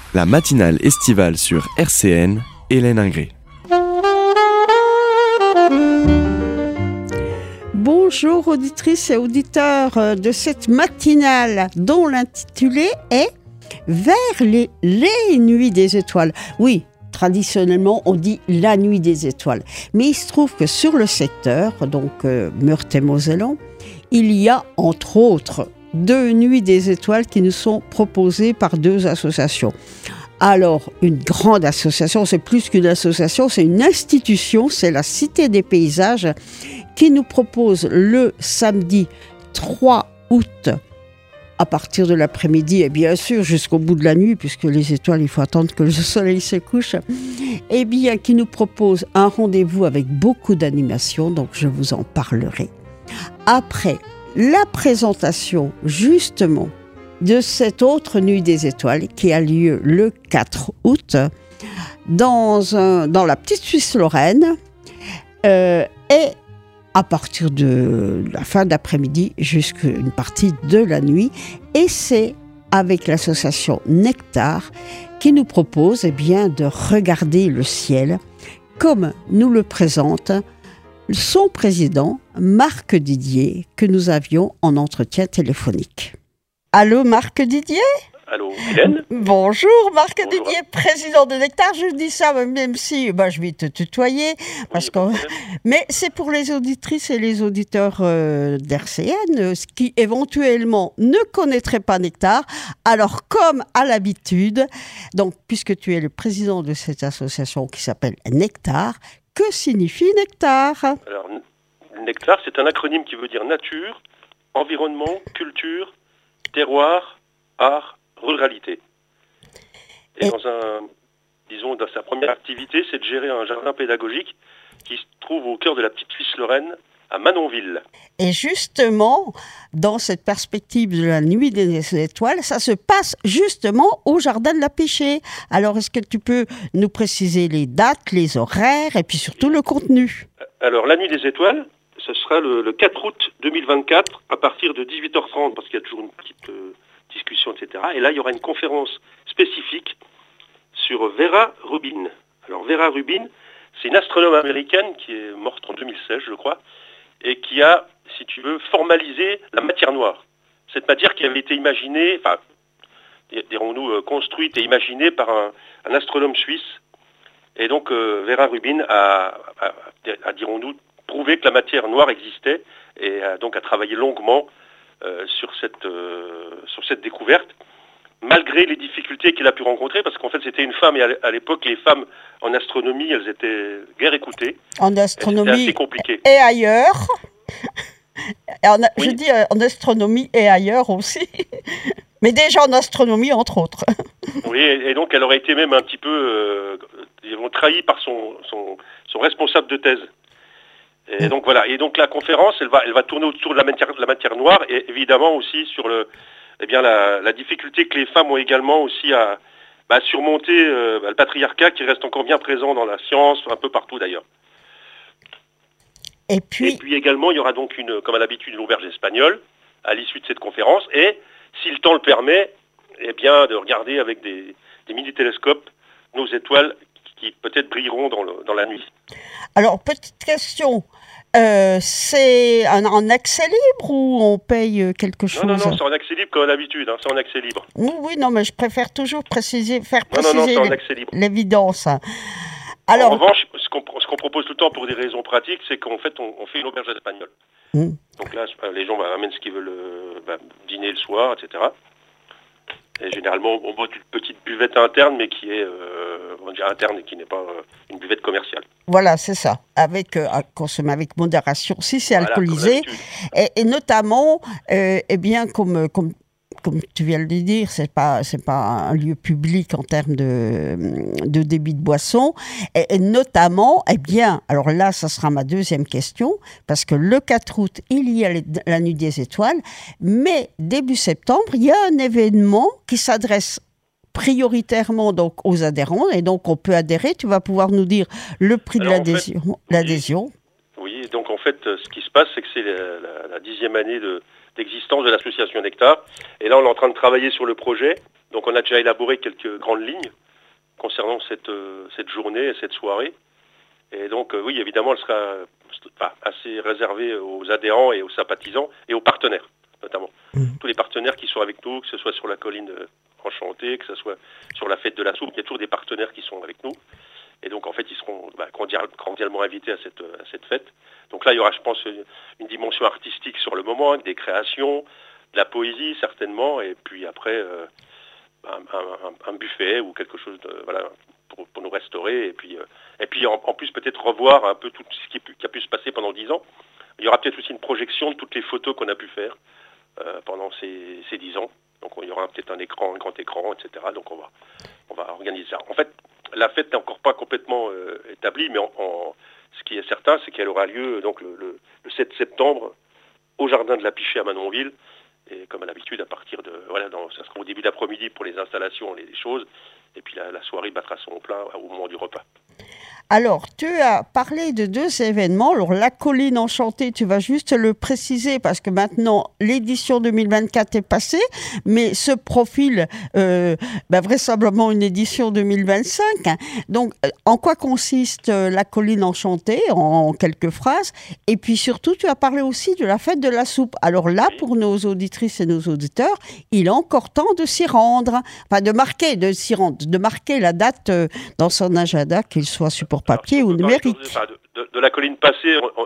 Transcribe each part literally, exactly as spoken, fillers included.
La matinale estivale sur R C N, Hélène Ingré. Bonjour auditrices et auditeurs de cette matinale dont l'intitulé est « Vers les, les nuits des étoiles ». Oui, traditionnellement on dit « la nuit des étoiles ». Mais il se trouve que sur le secteur, donc euh, Meurthe-et-Mosellan, il y a entre autres deux nuits des étoiles qui nous sont proposées par deux associations. Alors, une grande association, c'est plus qu'une association, c'est une institution, c'est la Cité des Paysages qui nous propose le samedi trois août à partir de l'après-midi et bien sûr jusqu'au bout de la nuit, puisque les étoiles, il faut attendre que le soleil se couche, et bien qui nous propose un rendez-vous avec beaucoup d'animation, donc je vous en parlerai. Après la présentation justement de cette autre nuit des étoiles qui a lieu le quatre août dans, un, dans la petite Suisse-Lorraine euh, et à partir de la fin d'après-midi jusqu'à une partie de la nuit. Et c'est avec l'association Nectar qui nous propose eh bien, de regarder le ciel comme nous le présente son président, Marc Didier, que nous avions en entretien téléphonique. Allô, Marc Didier ? Allô, Hélène ? Bonjour, Marc Bonjour. Didier, président de Nectar. Je dis ça même si ben, je vais te tutoyer. Parce oui, que... Mais c'est pour les auditrices et les auditeurs euh, d'R C N euh, qui éventuellement ne connaîtraient pas Nectar. Alors, comme à l'habitude, donc, puisque tu es le président de cette association qui s'appelle Nectar, que signifie Nectar ? Alors, Nectar, c'est un acronyme qui veut dire nature, environnement, culture, terroir, art, ruralité. Et, et dans un, disons, dans sa première activité, c'est de gérer un jardin pédagogique qui se trouve au cœur de la petite Suisse-Lorraine, à Manonville. Et justement, dans cette perspective de la nuit des étoiles, ça se passe justement au jardin de la Pêchée. Alors, est-ce que tu peux nous préciser les dates, les horaires et puis surtout le contenu ? Alors, la nuit des étoiles, ce sera le, le quatre août deux mille vingt-quatre à partir de dix-huit heures trente, parce qu'il y a toujours une petite euh, discussion, et cetera. Et là, il y aura une conférence spécifique sur Vera Rubin. Alors, Vera Rubin, c'est une astronome américaine qui est morte en deux mille seize, je crois, et qui a, si tu veux, formalisé la matière noire. Cette matière qui avait été imaginée, enfin, dirons-nous, euh, construite et imaginée par un, un astronome suisse. Et donc, euh, Vera Rubin a, a, a, dirons-nous, prouvé que la matière noire existait et a donc a travaillé longuement euh, sur, cette, euh, sur cette découverte, malgré les difficultés qu'elle a pu rencontrer, parce qu'en fait c'était une femme, et à l'époque les femmes en astronomie, elles étaient guère écoutées. En astronomie c'était assez compliqué. Et ailleurs. Et en, oui. Je dis en astronomie et ailleurs aussi. Mais déjà en astronomie, entre autres. Oui, et, et donc elle aurait été même un petit peu euh, trahie par son, son, son responsable de thèse. Et donc voilà. Et donc la conférence, elle va, elle va tourner autour de la matière, de la matière noire, et évidemment aussi sur le, eh bien la, la difficulté que les femmes ont également aussi à bah, surmonter euh, bah, le patriarcat qui reste encore bien présent dans la science, un peu partout d'ailleurs. Et puis, et puis également, il y aura donc une, comme à l'habitude, une auberge espagnole à l'issue de cette conférence, et si le temps le permet, eh bien de regarder avec des, des mini-télescopes nos étoiles qui peut-être brilleront dans, le, dans la nuit. Alors, petite question, euh, c'est en, en accès libre ou on paye quelque chose ? Non, non, non, c'est en accès libre comme d'habitude, hein, c'est en accès libre. Oui, oui, non, mais je préfère toujours préciser, faire préciser non, non, non, c'est en accès libre. L'évidence. Alors, en revanche, ce qu'on, ce qu'on propose tout le temps pour des raisons pratiques, c'est qu'en fait, on, on fait une auberge espagnole. Mmh. Donc là, les gens bah, amènent ce qu'ils veulent euh, bah, dîner le soir, et cetera. Et généralement, on boit une petite buvette interne, mais qui est, euh, on dirait interne et qui n'est pas euh, une buvette commerciale. Voilà, c'est ça. Avec, euh, à consommer avec modération, si c'est voilà, alcoolisé. Et, et notamment, euh, eh bien, comme, comme, comme tu viens de le dire, c'est pas, c'est pas un lieu public en termes de, de débit de boisson. Et, et notamment, eh bien, alors là, ça sera ma deuxième question, parce que le quatre août, il y a les, la Nuit des Étoiles, mais début septembre, il y a un événement qui s'adresse prioritairement donc aux adhérents, et donc on peut adhérer. Tu vas pouvoir nous dire le prix Alors, de l'adhésion. En fait, l'adhésion. Oui, donc en fait, ce qui se passe, c'est que c'est la, la, la dixième année de, d'existence de l'association Nectar. Et là, on est en train de travailler sur le projet. Donc on a déjà élaboré quelques grandes lignes concernant cette, euh, cette journée et cette soirée. Et donc euh, oui, évidemment, elle sera enfin, assez réservée aux adhérents et aux sympathisants et aux partenaires, notamment. Mmh. Tous les partenaires qui sont avec nous, que ce soit sur la colline enchantée, que ce soit sur la fête de la soupe, il y a toujours des partenaires qui sont avec nous. Et donc en fait, ils seront bah, cordialement invités à cette, à cette fête. Donc là, il y aura, je pense, une, une dimension artistique sur le moment, avec des créations, de la poésie certainement, et puis après euh, un, un, un buffet ou quelque chose de, voilà, pour, pour nous restaurer. Et puis, euh, et puis en, en plus peut-être revoir un peu tout ce qui, qui a pu se passer pendant dix ans. Il y aura peut-être aussi une projection de toutes les photos qu'on a pu faire euh, pendant ces, ces dix ans. Donc il y aura peut-être un écran, un grand écran, et cetera. Donc on va, on va organiser ça. En fait, la fête n'est encore pas complètement euh, établie, mais en, en, ce qui est certain, c'est qu'elle aura lieu donc le, le, le sept septembre au jardin de la Pichée à Manonville. Et comme à l'habitude, à partir de voilà, dans, ça sera au début d'après-midi pour les installations, les, les choses, et puis la, la soirée battra son plein au moment du repas. Alors, tu as parlé de deux événements. Alors, la colline enchantée, tu vas juste le préciser parce que maintenant, l'édition deux mille vingt-quatre est passée, mais ce profil, euh, ben, vraisemblablement une édition deux mille vingt-cinq. Donc, en quoi consiste la colline enchantée, en quelques phrases? Et puis surtout, tu as parlé aussi de la fête de la soupe. Alors là, pour nos auditrices et nos auditeurs, il est encore temps de s'y rendre, enfin de marquer, de s'y rendre, de marquer la date dans son agenda, qu'il soit support papier Alors, ou numérique. De, de, de la colline passée, on,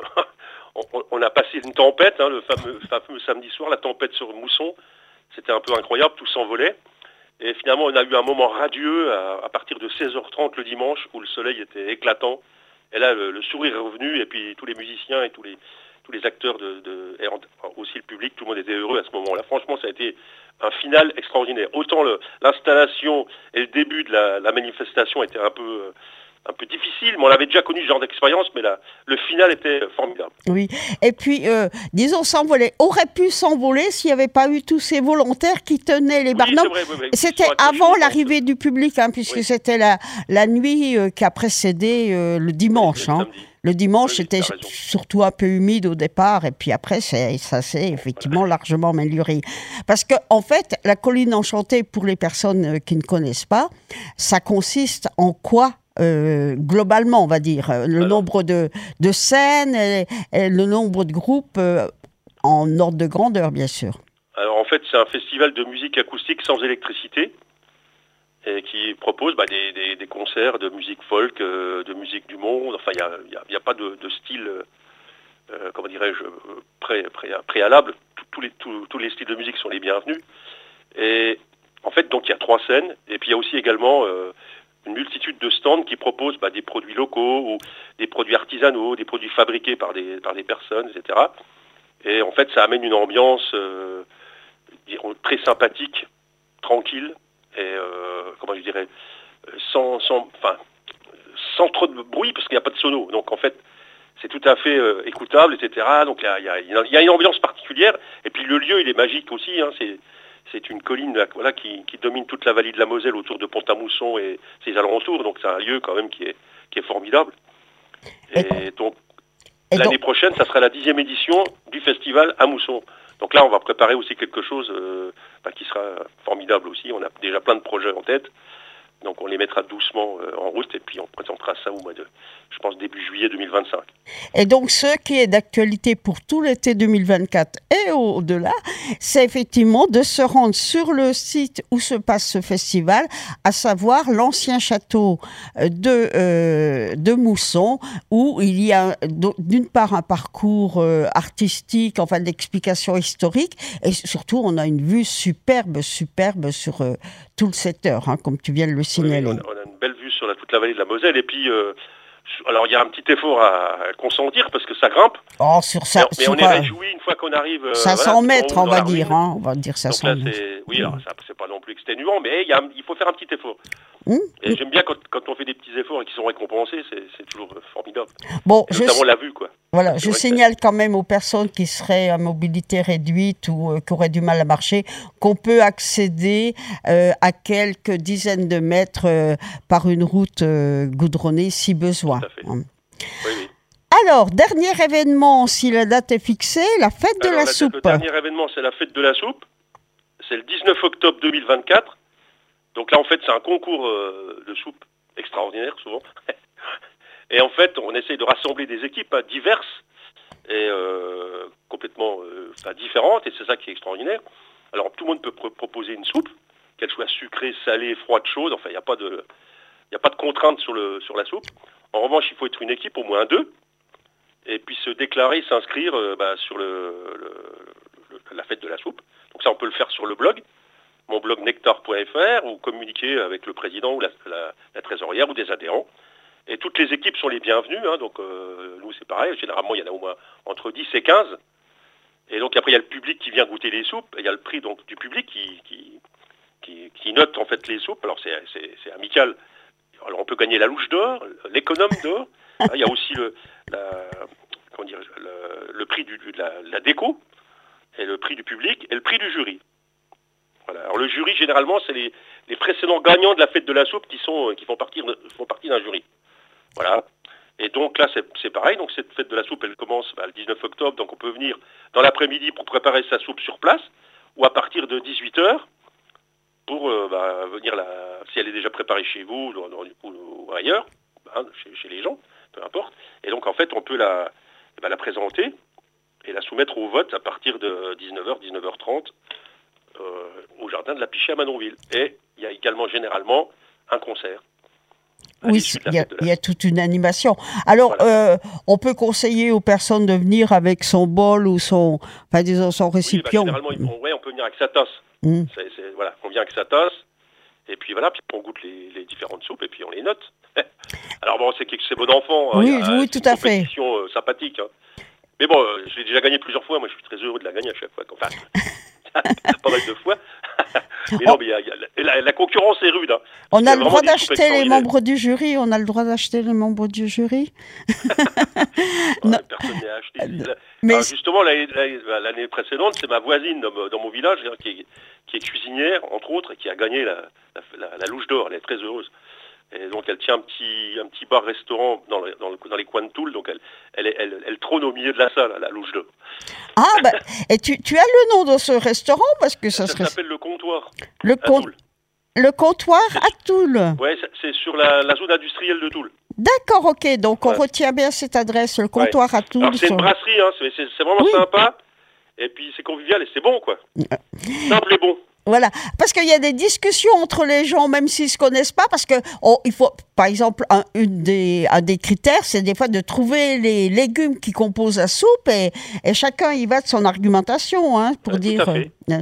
on, on a passé une tempête, hein, le fameux, fameux samedi soir, la tempête sur Mousson. C'était un peu incroyable, tout s'envolait. Et finalement, on a eu un moment radieux à, à partir de seize heures trente le dimanche, où le soleil était éclatant. Et là, le, le sourire est revenu, et puis tous les musiciens et tous les, tous les acteurs, de, de, et aussi le public, tout le monde était heureux à ce moment-là. Franchement, ça a été un final extraordinaire. Autant le, l'installation et le début de la, la manifestation étaient un peu... Euh, un peu difficile, mais on avait déjà connu ce genre d'expérience, mais là, le final était formidable. Oui, et puis, euh, disons, s'envoler, aurait pu s'envoler s'il n'y avait pas eu tous ces volontaires qui tenaient les barnums. Oui, oui, oui, c'était avant l'arrivée du public, hein, puisque oui. c'était la, la nuit euh, qui a précédé euh, le dimanche. Oui, hein. Le dimanche, oui, c'était surtout un peu humide au départ, et puis après, c'est, ça s'est effectivement voilà. largement amélioré. Parce que, en fait, la colline enchantée, pour les personnes qui ne connaissent pas, ça consiste en quoi? Euh, globalement, on va dire, le Alors. nombre de, de scènes et, et le nombre de groupes euh, en ordre de grandeur, bien sûr. Alors en fait, c'est un festival de musique acoustique sans électricité et qui propose bah, des, des, des concerts de musique folk, euh, de musique du monde. Enfin, il n'y a, a, a pas de, de style, euh, comment dirais-je, pré, pré, préalable. Tous les, tous, tous les styles de musique sont les bienvenus. Et en fait, donc il y a trois scènes. Et puis il y a aussi également... Euh, une multitude de stands qui proposent bah, des produits locaux ou des produits artisanaux, des produits fabriqués par des, par des personnes, et cetera. Et en fait, ça amène une ambiance euh, dirons, très sympathique, tranquille, et euh, comment je dirais, sans, sans, enfin, sans trop de bruit, parce qu'il n'y a pas de sono. Donc en fait, c'est tout à fait euh, écoutable, et cetera. Donc il y a, y, a, y a une ambiance particulière, et puis le lieu, il est magique aussi, hein, c'est... C'est une colline voilà, qui, qui domine toute la vallée de la Moselle autour de Pont-à-Mousson et ses alentours. Donc c'est un lieu quand même qui est, qui est formidable. Et, et donc et l'année donc... prochaine, ça sera la dixième édition du festival à Mousson. Donc là, on va préparer aussi quelque chose euh, bah, qui sera formidable aussi. On a déjà plein de projets en tête. Donc on les mettra doucement euh, en route et puis on présentera ça au mois de, je pense, début juillet deux mille vingt-cinq. Et donc ce qui est d'actualité pour tout l'été deux mille vingt-quatre et au-delà, c'est effectivement de se rendre sur le site où se passe ce festival, à savoir l'ancien château de, euh, de Mousson, où il y a d'une part un parcours euh, artistique, enfin d'explication historique, et surtout on a une vue superbe, superbe sur euh, tout le secteur, hein, comme tu viens de le signaler. Oui, on, a, on a une belle vue sur la, toute la vallée de la Moselle, et puis euh, alors il y a un petit effort à, à consentir parce que ça grimpe. Oh, sur ça, mais, mais on est réjouis une fois qu'on arrive. Euh, cinq cents voilà, mètres, on va dire, hein, on va dire cinq cents mètres. Oui, alors ça, c'est pas non plus exténuant, mais il, y a, il faut faire un petit effort. Mmh. Et j'aime bien quand, quand on fait des petits efforts et qui sont récompensés, c'est, c'est toujours formidable. Bon, et notamment je... la vue, quoi. Voilà, je signale quand même aux personnes qui seraient à mobilité réduite ou euh, qui auraient du mal à marcher qu'on peut accéder euh, à quelques dizaines de mètres euh, par une route euh, goudronnée si besoin. Tout à fait. Hum. Oui, oui. Alors, dernier événement, si la date est fixée, la fête de Alors, la la, soupe. Le dernier événement, c'est la fête de la soupe. C'est le dix-neuf octobre deux mille vingt-quatre. Donc là, en fait, c'est un concours euh, de soupe extraordinaire, souvent. Et en fait, on essaye de rassembler des équipes hein, diverses et euh, complètement euh, enfin, différentes, et c'est ça qui est extraordinaire. Alors, tout le monde peut pr- proposer une soupe, qu'elle soit sucrée, salée, froide, chaude. Enfin, il n'y a pas de, il n'y a pas de contrainte sur le sur la soupe. En revanche, il faut être une équipe, au moins deux, et puis se déclarer, s'inscrire euh, bah, sur le, le, le, la fête de la soupe. Donc ça, on peut le faire sur le blog, mon blog nectar point f r, ou communiquer avec le président ou la, la, la trésorière ou des adhérents. Et toutes les équipes sont les bienvenues, hein, donc euh, nous c'est pareil, généralement il y en a au moins entre dix et quinze. Et donc après il y a le public qui vient goûter les soupes, et il y a le prix donc du public qui, qui, qui, qui note en fait les soupes. Alors c'est, c'est, c'est amical. Alors on peut gagner la louche d'or, l'économe d'or. Il y a aussi le, la, comment dire, le, le prix du, de la, la déco, et le prix du public, et le prix du jury. Voilà. Alors le jury, généralement, c'est les, les précédents gagnants de la fête de la soupe qui, sont, qui font, partie, font partie d'un jury. Voilà. Et donc là, c'est, c'est pareil. Donc cette fête de la soupe, elle commence bah, le dix-neuf octobre. Donc on peut venir dans l'après-midi pour préparer sa soupe sur place, ou à partir de dix-huit heures, pour euh, bah, venir, la, si elle est déjà préparée chez vous, dans, dans, ou, ou ailleurs, hein, chez, chez les gens, peu importe. Et donc en fait, on peut la, bah, la présenter et la soumettre au vote à partir de dix-neuf heures, dix-neuf heures trente, euh, au jardin de la Pichée à Manonville. Et il y a également généralement un concert. Oui, il y, a, il y a toute une animation. Alors, voilà. euh, on peut conseiller aux personnes de venir avec son bol ou son, enfin, disons, son récipient. Oui, bah, généralement, on, ouais, on peut venir avec sa tasse. Mmh. C'est, c'est, voilà, on vient avec sa tasse, et puis voilà, puis on goûte les, les différentes soupes, et puis on les note. Alors bon, c'est, c'est bon enfant. Hein, oui, a, oui, tout à fait. C'est une compétition euh, sympathique. Hein. Mais bon, euh, je l'ai déjà gagné plusieurs fois. Moi, je suis très heureux de la gagner à chaque fois. Enfin, pas mal de fois. Mais non, mais y a, y a, la, la concurrence est rude. Hein. On a le droit d'acheter les membres du jury. On a le droit d'acheter les membres du jury. Ouais, personne n'a acheté. Mais alors, justement, l'année, l'année précédente, c'est ma voisine dans, dans mon village hein, qui, est, qui est cuisinière, entre autres, et qui a gagné la, la, la, la louche d'or. Elle est très heureuse. Et donc, elle tient un petit, un petit bar-restaurant dans, le, dans, le, dans les coins de Toul. Donc, elle, elle, elle, elle, elle trône au milieu de la salle, la louche d'or. Ah, bah, et tu, tu as le nom de ce restaurant parce que ça, ça serait... s'appelle le comptoir. Le, con... le comptoir à Toul. Oui, c'est sur la, la zone industrielle de Toul. D'accord, ok. Donc, ouais. On retient bien cette adresse, le comptoir ouais. à Toul. Alors, c'est sur... une brasserie, hein, c'est, c'est, c'est vraiment oui. sympa. Et puis, c'est convivial et c'est bon, quoi. Simple et bon. Voilà, parce qu'il y a des discussions entre les gens, même s'ils ne se connaissent pas, parce que oh, il faut, par exemple, un, une des, un des critères, c'est des fois de trouver les légumes qui composent la soupe, et, et chacun y va de son argumentation, hein, pour ouais, dire. Tout à fait. Euh,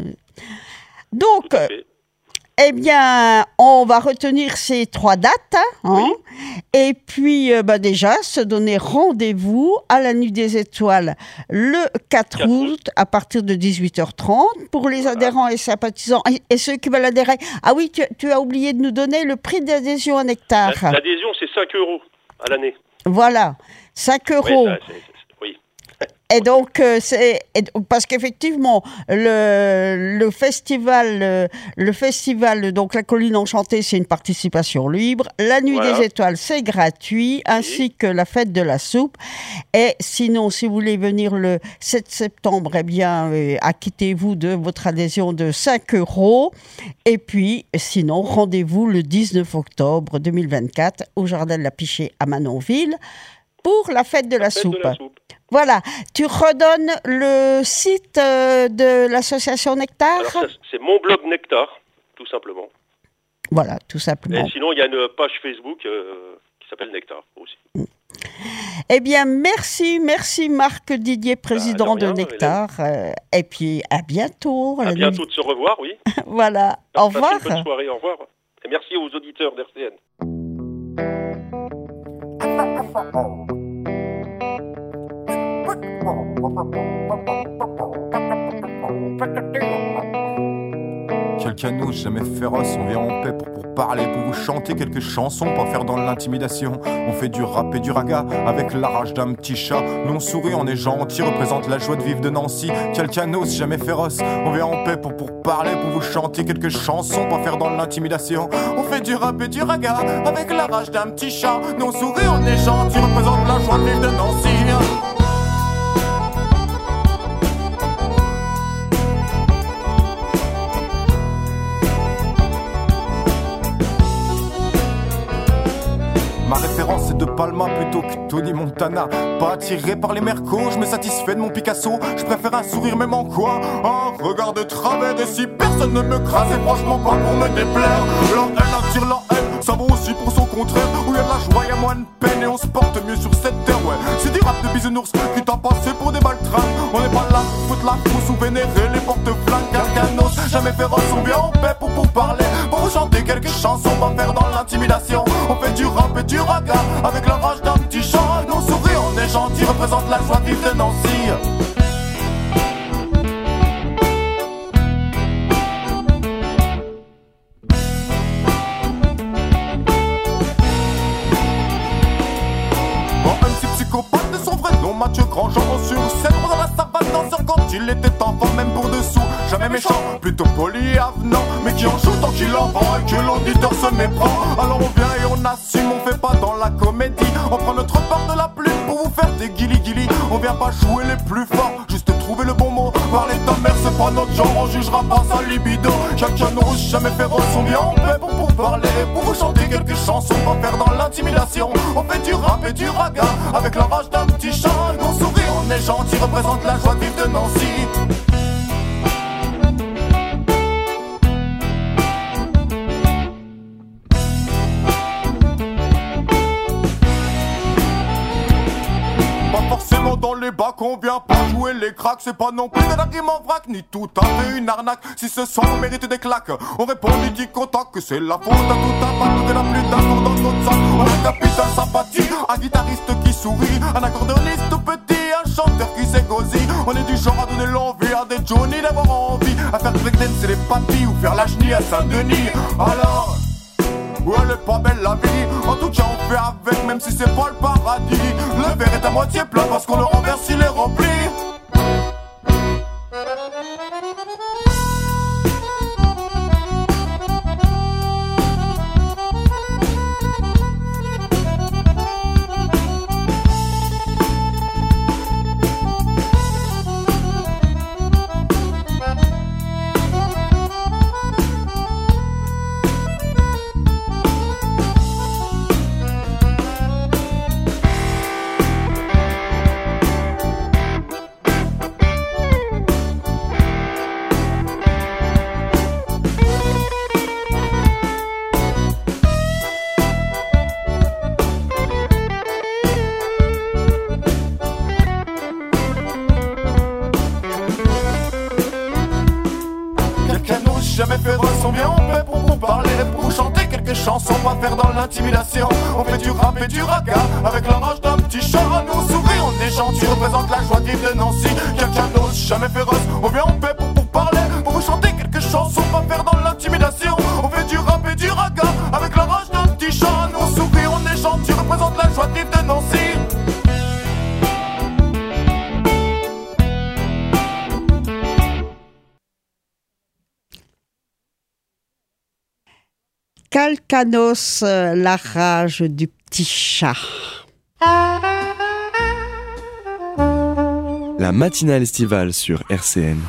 donc, tout à fait. Eh bien, on va retenir ces trois dates, hein, oui. Et puis euh, bah déjà se donner rendez-vous à la Nuit des Étoiles le quatre août à partir de dix-huit heures trente pour les voilà. adhérents et sympathisants et, et ceux qui veulent adhérer. Ah oui, tu, tu as oublié de nous donner le prix d'adhésion à Nectar. L'adhésion, c'est cinq euros à l'année. Voilà, cinq euros. Oui, ça, c'est, c'est, oui. Et donc, euh, c'est, et donc, parce qu'effectivement, le, le festival, le, le festival, donc la Colline Enchantée, c'est une participation libre. La Nuit voilà. des Étoiles, c'est gratuit, ainsi oui. que la Fête de la Soupe. Et sinon, si vous voulez venir le sept septembre, eh bien, euh, acquittez-vous de votre adhésion de cinq euros. Et puis, sinon, rendez-vous le dix-neuf octobre deux mille vingt-quatre au Jardin de la Pichée à Manonville pour la Fête de la, la, fête soupe. De la soupe. Voilà, tu redonnes le site euh, de l'association Nectar. Alors ça, c'est mon blog Nectar, tout simplement. Voilà, tout simplement. Et sinon, il y a une page Facebook euh, qui s'appelle Nectar aussi. Mm. Eh bien, merci, merci Marc Didier, président bah, de, rien, de Nectar. Euh, et puis, à bientôt. À bientôt nuit. De se revoir, oui. Voilà, au revoir. Une bonne soirée, au revoir. Et merci aux auditeurs d'R C N. Quelqu'un nous jamais féroce, on vient en paix pour, pour parler, pour vous chanter quelques chansons, pas faire dans l'intimidation. On fait du rap et du raga avec la rage d'un petit chat. Nous on sourit, on est gentil, représente la joie de vivre de Nancy. Quelqu'un n'ose jamais féroce, on vient en paix pour, pour parler, pour vous chanter quelques chansons, pas faire dans l'intimidation. On fait du rap et du raga avec la rage d'un petit chat. Nous on sourit, on est gentil, représente la joie de vivre de Nancy. Palma plutôt que Tony Montana. Pas attiré par les mercos, je me satisfais de mon Picasso. Je préfère un sourire même en quoi, un regard de travers. Et si personne ne me crase, c'est franchement pas pour me déplaire. La haine attire la haine, ça vaut aussi pour son contraire. Où y a de la joie, y a moins de peine et on se porte mieux sur cette terre, ouais. C'est du rap de bisounours qui t'a passé pour des baltringues. On n'est pas là pour foutre la frousse ou vénérer les porte-flingues. Calcanos, jamais féroce, on vient en paix pour pour parler, pour vous chanter quelques chansons, pas faire dans l'intimidation. On fait du rap et du raga avec la rage d'un petit chat. Nos souris, on est gentils, représente la joie vive de Nancy. Mathieu Grandjean sur scène dans la savane danseur quand il était enfant, même pour dessous. Jamais méchant, plutôt poli et avenant, mais qui en joue tant qu'il en vend et que l'auditeur se méprend. Alors on vient et on assume, on fait pas dans la comédie. On prend notre part de la plume pour vous faire des guili-guili. On vient pas jouer les plus forts, juste trouver le bon mot. Parler de ta mère c'est pas notre genre, on jugera pas sa libido. Chacun nous jamais féroce, on vient en paix pour pour parler, pour vous chanter quelques chansons, pas faire dans l'intimidation. On fait du rap et du raga avec la rage d'un petit chat. On sourit, on est gentil, représente la joie vive de Nancy. Pas forcément dans les bacs, on vient pas jouer les cracks. C'est pas non plus des rimes en vrac, ni tout à fait une arnaque. Si ce son mérite des claques, on répond ni dit contact que c'est la faute à tout un bac. De la plus d'un tour dans notre sac, on a capital sympathie. Un guitariste qui sourit, un accordéoniste tout petit, un chanteur qui s'égosille. On est du genre à donner l'envie à des Johnny d'avoir envie, à faire breakdance c'est les papilles ou faire la chenille à Saint-Denis. Alors, ouais, elle est pas belle la vie. En tout cas on fait avec, même si c'est pas le paradis. Le verre est à moitié plein parce qu'on le renverse, il est rempli. Jamais féroce, on vient en paix pour vous parler, pour chanter quelques chansons, pas faire dans l'intimidation. On fait du rap et du raga avec la rage d'un petit chat. Nous souris, on est gentil, représente la joie vive de Nancy. Quelqu'un n'ose, jamais féroce, on vient en paix pour vous parler, pour vous chanter quelques chansons, pas faire dans l'intimidation. On fait du rap et du raga avec la rage d'un petit chat. Nous souris, on est gentil, représente la joie vive de Nancy. Calcanos, la rage du petit chat. La matinale estivale sur R C N.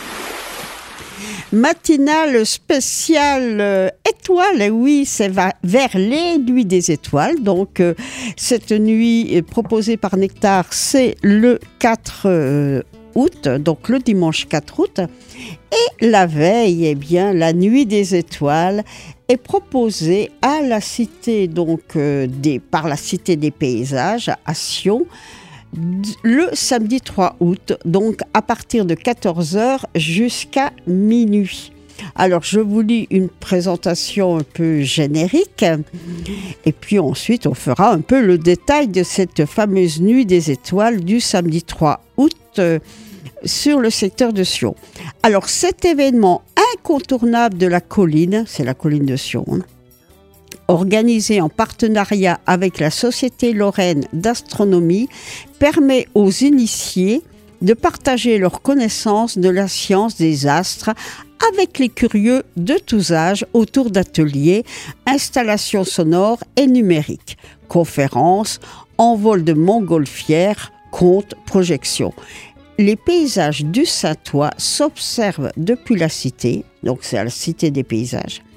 Matinale spéciale euh, étoile, oui, c'est va- vers les nuits des étoiles. Donc, euh, cette nuit est proposée par Nectar, c'est le quatre euh, août, donc le dimanche quatre août. Et la veille, eh bien, la nuit des étoiles est proposée à la cité, donc, euh, des, par la Cité des Paysages à Sion, le samedi trois août, donc à partir de quatorze heures jusqu'à minuit. Alors, je vous lis une présentation un peu générique et puis ensuite, on fera un peu le détail de cette fameuse nuit des étoiles du samedi trois août euh, sur le secteur de Sion. Alors, cet événement incontournable de la colline, c'est la colline de Sion, hein, organisé en partenariat avec la Société Lorraine d'Astronomie, permet aux initiés de partager leurs connaissances de la science des astres avec les curieux de tous âges autour d'ateliers, installations sonores et numériques, conférences, envol de montgolfières, contes, projections. Les paysages du Saintois s'observent depuis la cité, donc c'est à la Cité des Paysages,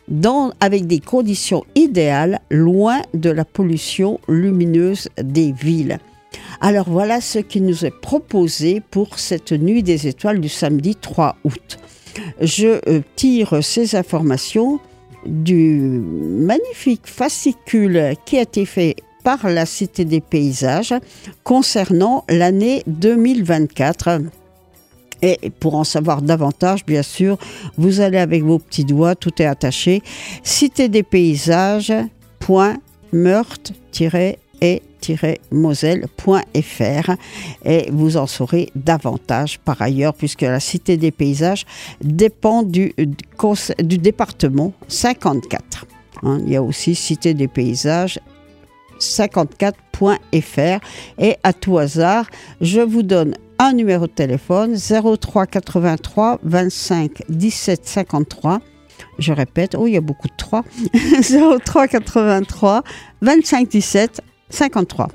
dans, avec des conditions idéales, loin de la pollution lumineuse des villes. Alors voilà ce qui nous est proposé pour cette nuit des étoiles du samedi trois août. Je euh, tire ces informations du magnifique fascicule qui a été fait par la Cité des Paysages concernant l'année deux mille vingt-quatre. Et pour en savoir davantage, bien sûr, vous allez avec vos petits doigts, tout est attaché, cité des paysages point meurthe tiret et tiret moselle point f r et vous en saurez davantage par ailleurs, puisque la Cité des Paysages dépend du, du, du département cinquante-quatre. Hein, il y a aussi Cité des Paysages cinquante-quatre point f r et à tout hasard, je vous donne un numéro de téléphone zéro trois quatre-vingt-trois vingt-cinq dix-sept cinquante-trois. Je répète, oh il y a beaucoup de trois. zéro trois quatre-vingt-trois vingt-cinq dix-sept cinquante-trois.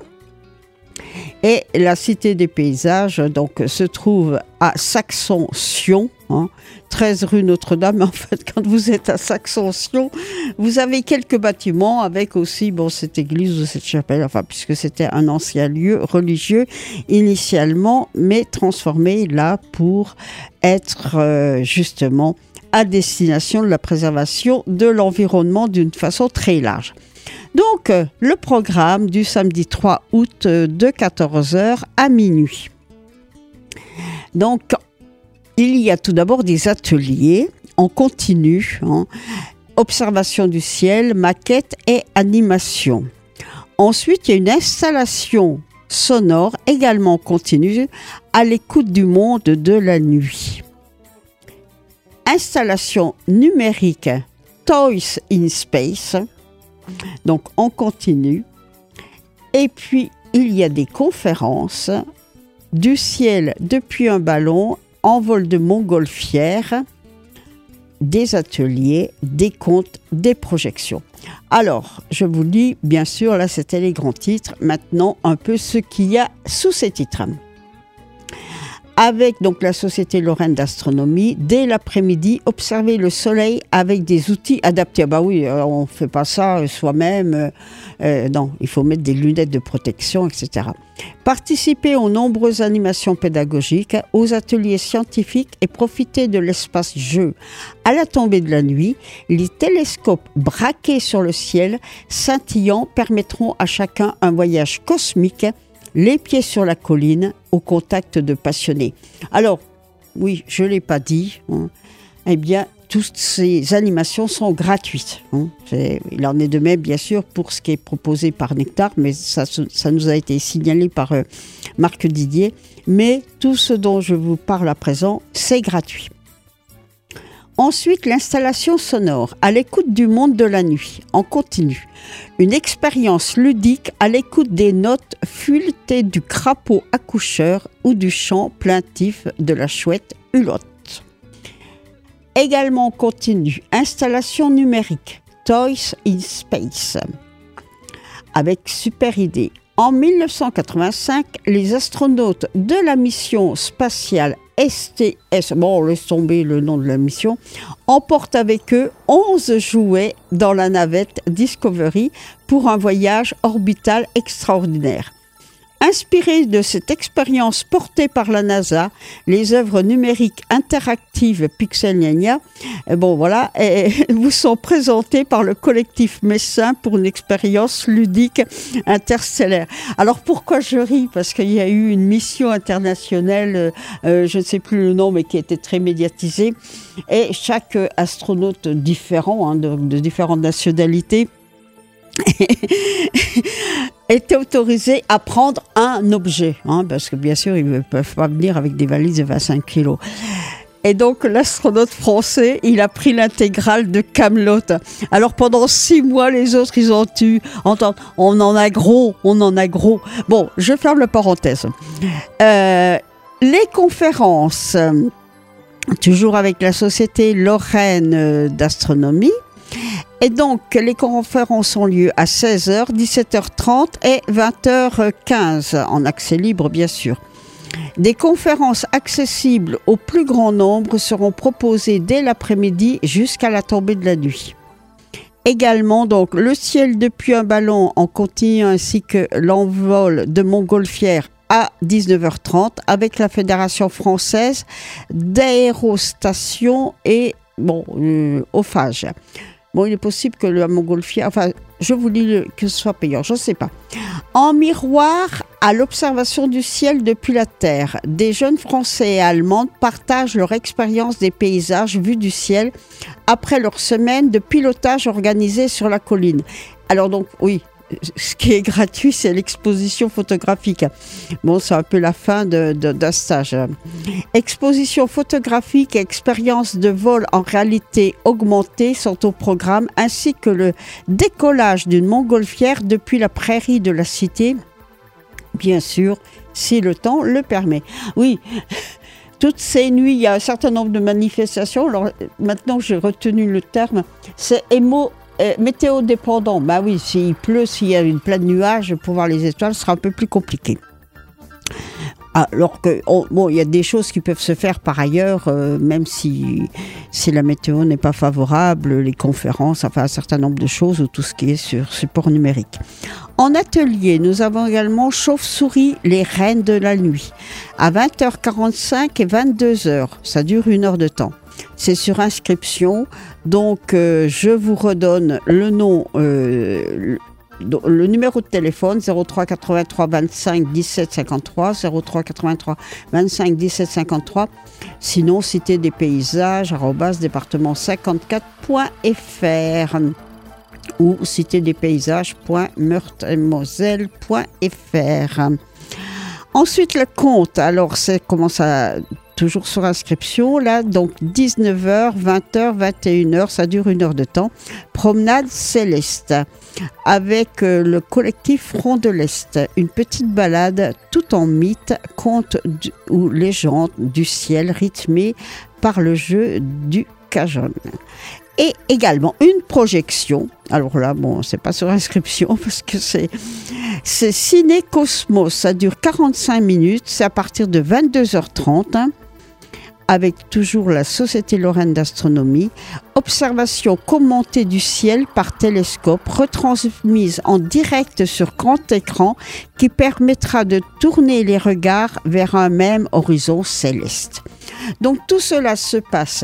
Et la Cité des Paysages donc, se trouve à Saxon-Sion, hein, treize rue Notre-Dame. En fait, quand vous êtes à Saxon-Sion, vous avez quelques bâtiments avec aussi bon, cette église ou cette chapelle, enfin, puisque c'était un ancien lieu religieux initialement, mais transformé là pour être euh, justement à destination de la préservation de l'environnement d'une façon très large. Donc, euh, le programme du samedi trois août euh, de quatorze heures à minuit. Donc, il y a tout d'abord des ateliers en continu, hein, observation du ciel, maquette et animation. Ensuite, il y a une installation sonore également continue à l'écoute du monde de la nuit. Installation numérique Toys in Space, donc on continue. Et puis, il y a des conférences, du ciel depuis un ballon, envol de montgolfière, des ateliers, des contes, des projections. Alors, je vous lis, bien sûr, là c'était les grands titres, maintenant un peu ce qu'il y a sous ces titres. Avec donc la Société Lorraine d'Astronomie, dès l'après-midi, observer le soleil avec des outils adaptés. Ah bah oui, on ne fait pas ça soi-même. Euh, non, il faut mettre des lunettes de protection, et cetera. Participer aux nombreuses animations pédagogiques, aux ateliers scientifiques et profiter de l'espace jeu. À la tombée de la nuit, les télescopes braqués sur le ciel, scintillants, permettront à chacun un voyage cosmique, les pieds sur la colline, au contact de passionnés. Alors, oui, je ne l'ai pas dit, hein, eh bien, toutes ces animations sont gratuites. Hein. Il en est de même, bien sûr, pour ce qui est proposé par Nectar, mais ça, ça nous a été signalé par euh, Marc Didier. Mais tout ce dont je vous parle à présent, c'est gratuit. Ensuite, l'installation sonore à l'écoute du monde de la nuit, en continu. Une expérience ludique à l'écoute des notes fuletées du crapaud accoucheur ou du chant plaintif de la chouette hulotte. Également en continu, installation numérique, Toys in Space, avec super idée. En mille neuf cent quatre-vingt-cinq, les astronautes de la mission spatiale S T S, bon, on laisse tomber le nom de la mission, emportent avec eux onze jouets dans la navette Discovery pour un voyage orbital extraordinaire. Inspirées de cette expérience portée par la NASA, les œuvres numériques interactives Pixelmania, bon voilà, et vous sont présentées par le collectif Messin pour une expérience ludique interstellaire. Alors pourquoi je ris? Parce qu'il y a eu une mission internationale, euh, je ne sais plus le nom, mais qui était très médiatisée, et chaque astronaute différent, hein, de, de différentes nationalités, était autorisé à prendre un objet, hein, parce que bien sûr ils ne peuvent pas venir avec des valises de vingt-cinq kilos. Et donc l'astronaute français, il a pris l'intégrale de Kaamelott. Alors pendant six mois, les autres, ils ont eu, entendre, on en a gros, on en a gros. Bon, je ferme la parenthèse. Euh, les conférences, toujours avec la Société Lorraine d'Astronomie. Et donc, les conférences ont lieu à seize heures, dix-sept heures trente et vingt heures quinze, en accès libre bien sûr. Des conférences accessibles au plus grand nombre seront proposées dès l'après-midi jusqu'à la tombée de la nuit. également donc le ciel depuis un ballon en continu ainsi que l'envol de montgolfières à dix-neuf heures trente avec la Fédération française d'aérostation et bon, euh, Ophage. Bon, il est possible que la montgolfière, enfin, je vous dis le, que ce soit payant, je ne sais pas. En miroir à l'observation du ciel depuis la Terre, des jeunes Français et Allemandes partagent leur expérience des paysages vus du ciel après leur semaine de pilotage organisée sur la colline. Alors donc, oui, ce qui est gratuit, c'est l'exposition photographique. Bon, c'est un peu la fin de, de, d'un stage. Exposition photographique et expérience de vol en réalité augmentée sont au programme, ainsi que le décollage d'une montgolfière depuis la prairie de la cité, bien sûr, si le temps le permet. Oui. Toutes ces nuits, il y a un certain nombre de manifestations. Alors, maintenant, j'ai retenu le terme. C'est émo Euh, météo dépendant, bah oui, s'il pleut, s'il y a une pleine de nuages, pour voir les étoiles, ce sera un peu plus compliqué. Alors que, oh, bon, il y a des choses qui peuvent se faire par ailleurs, euh, même si, si la météo n'est pas favorable, les conférences, enfin un certain nombre de choses, ou tout ce qui est sur support numérique. En atelier, nous avons également Chauve-souris, les reines de la nuit, à vingt heures quarante-cinq et vingt-deux heures. Ça dure une heure de temps. C'est sur inscription, donc euh, je vous redonne le nom, euh, le, le numéro de téléphone zéro trois quatre-vingt-trois vingt-cinq dix-sept cinquante-trois, zéro trois quatre-vingt-trois vingt-cinq dix-sept cinquante-trois, sinon cité des paysages, arobase département cinquante-quatre point f r ou cité des paysages point meurthe et moselle point f r. Ensuite, le compte, alors c'est comment ça... Toujours sur inscription, là, donc dix-neuf heures, vingt heures, vingt et une heures, ça dure une heure de temps. Promenade Céleste, avec euh, le collectif Front de l'Est. Une petite balade tout en mythe, conte du, ou légende du ciel rythmée par le jeu du cajon. Et également une projection, alors là, bon, c'est pas sur inscription parce que c'est, c'est Ciné Cosmos, ça dure quarante-cinq minutes, c'est à partir de vingt-deux heures trente, hein, avec toujours la Société Lorraine d'Astronomie, observation commentée du ciel par télescope, retransmise en direct sur grand écran, qui permettra de tourner les regards vers un même horizon céleste. Donc tout cela se passe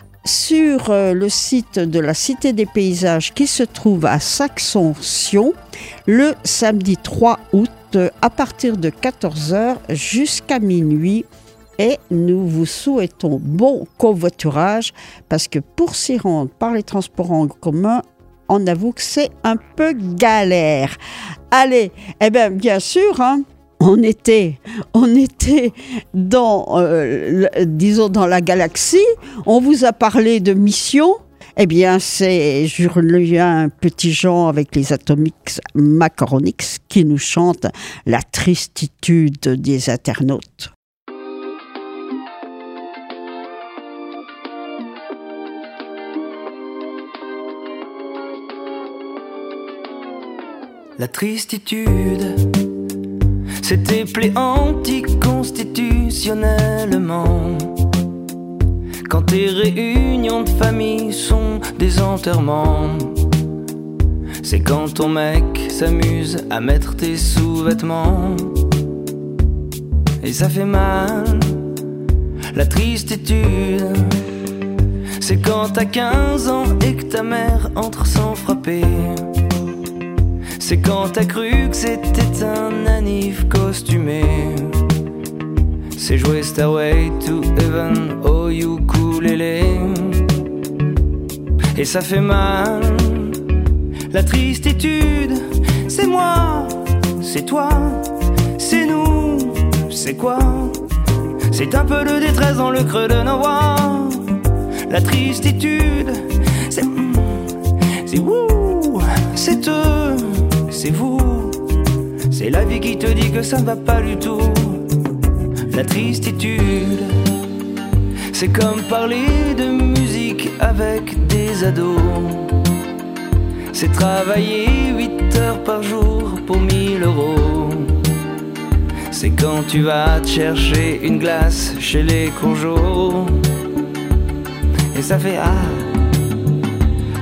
sur euh, le site de la Cité des Paysages qui se trouve à Saxon-Sion le samedi trois août euh, à partir de quatorze heures jusqu'à minuit. Et nous vous souhaitons bon covoiturage parce que pour s'y rendre par les transports en commun, on avoue que c'est un peu galère. Allez, eh bien bien sûr, hein, on était, on était dans, euh, le, disons dans la galaxie. On vous a parlé de mission. Eh bien, c'est Julien Petit-Jean avec les Atomics Macaronics qui nous chante la tristitude des internautes. La tristitude s'est éplée anticonstitutionnellement quand tes réunions de famille sont des enterrements. C'est quand ton mec s'amuse à mettre tes sous-vêtements. Et ça fait mal, la tristitude. C'est quand t'as quinze ans et que ta mère entre sans frapper. C'est quand t'as cru que c'était un anniv costumé. C'est jouer Stairway to Heaven au ukulélé. Et ça fait mal, la tristitude. C'est moi, c'est toi, c'est nous, c'est quoi? C'est un peu de détresse dans le creux de nos voix. La tristitude, c'est... C'est wouh, c'est eux, c'est vous. C'est la vie qui te dit que ça ne va pas du tout. La tristitude, c'est comme parler de musique avec des ados. C'est travailler huit heures par jour pour mille euros. C'est quand tu vas te chercher une glace chez les conjos. Et ça fait ah,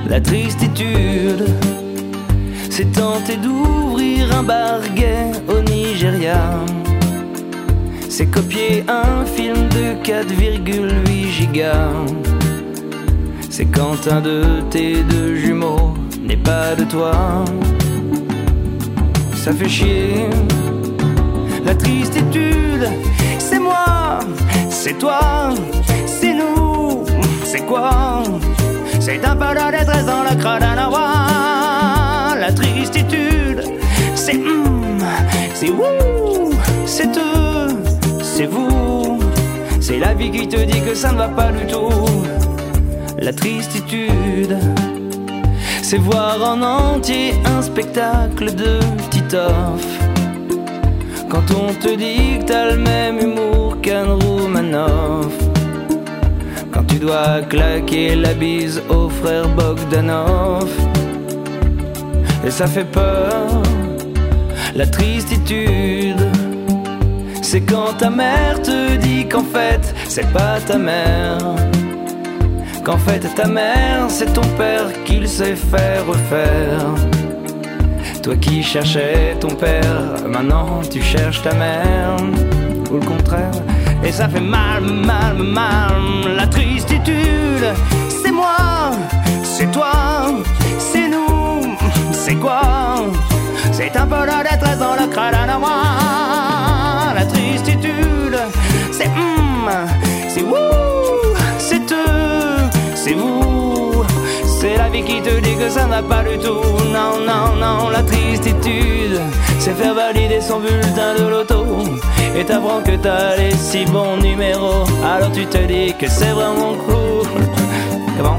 La tristitude, c'est tenter d'ouvrir un bar gay au Nigeria. C'est copier un film de quatre virgule huit gigas. C'est quand un de tes deux jumeaux n'est pas de toi. Ça fait chier. La tristitude, c'est moi, c'est toi, c'est nous, c'est quoi? C'est un peu de détresse dans le crâne à la La tristitude, c'est hum, c'est wouh, c'est eux, c'est vous. C'est la vie qui te dit que ça ne va pas du tout. La tristitude, c'est voir en entier un spectacle de Titoff. Quand on te dit que t'as le même humour qu'un Roumanoff. Quand tu dois claquer la bise au frère Bogdanov. Et ça fait peur. La tristitude, c'est quand ta mère te dit qu'en fait c'est pas ta mère. Qu'en fait ta mère c'est ton père qu'il s'est fait refaire. Toi qui cherchais ton père, maintenant tu cherches ta mère. Ou le contraire. Et ça fait mal, mal, mal. La tristitude, c'est moi, c'est toi, c'est nous, c'est quoi? C'est un peu de détresse dans le crâne à moi. La tristitude, c'est hum, c'est wouh, c'est eux, c'est vous. C'est la vie qui te dit que ça n'a pas du tout. Non, non, non, la tristitude, c'est faire valider son bulletin de loto. Et t'apprends que t'as les six bons numéros. Alors tu te dis que c'est vraiment cool. Comment?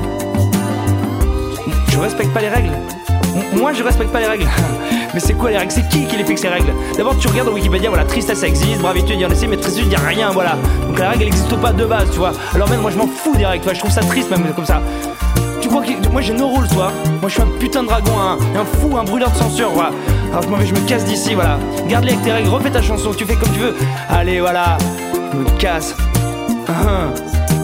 Je respecte pas les règles. Moi je respecte pas les règles. Mais c'est quoi les règles? C'est qui qui les fixe les règles? D'abord tu regardes au Wikipédia, voilà, tristesse ça existe, bravitude il y en a, mais tristesse il y a rien, voilà. Donc la règle elle existe pas de base, tu vois. Alors même moi je m'en fous des règles, tu vois, je trouve ça triste même comme ça. Tu crois que moi j'ai no rules, toi? Moi je suis un putain de dragon, un, un fou, un brûleur de censure, voilà. Alors moi je me casse d'ici, voilà. Garde-les avec tes règles, refais ta chanson, tu fais comme tu veux. Allez, voilà, je me casse. Uh-huh.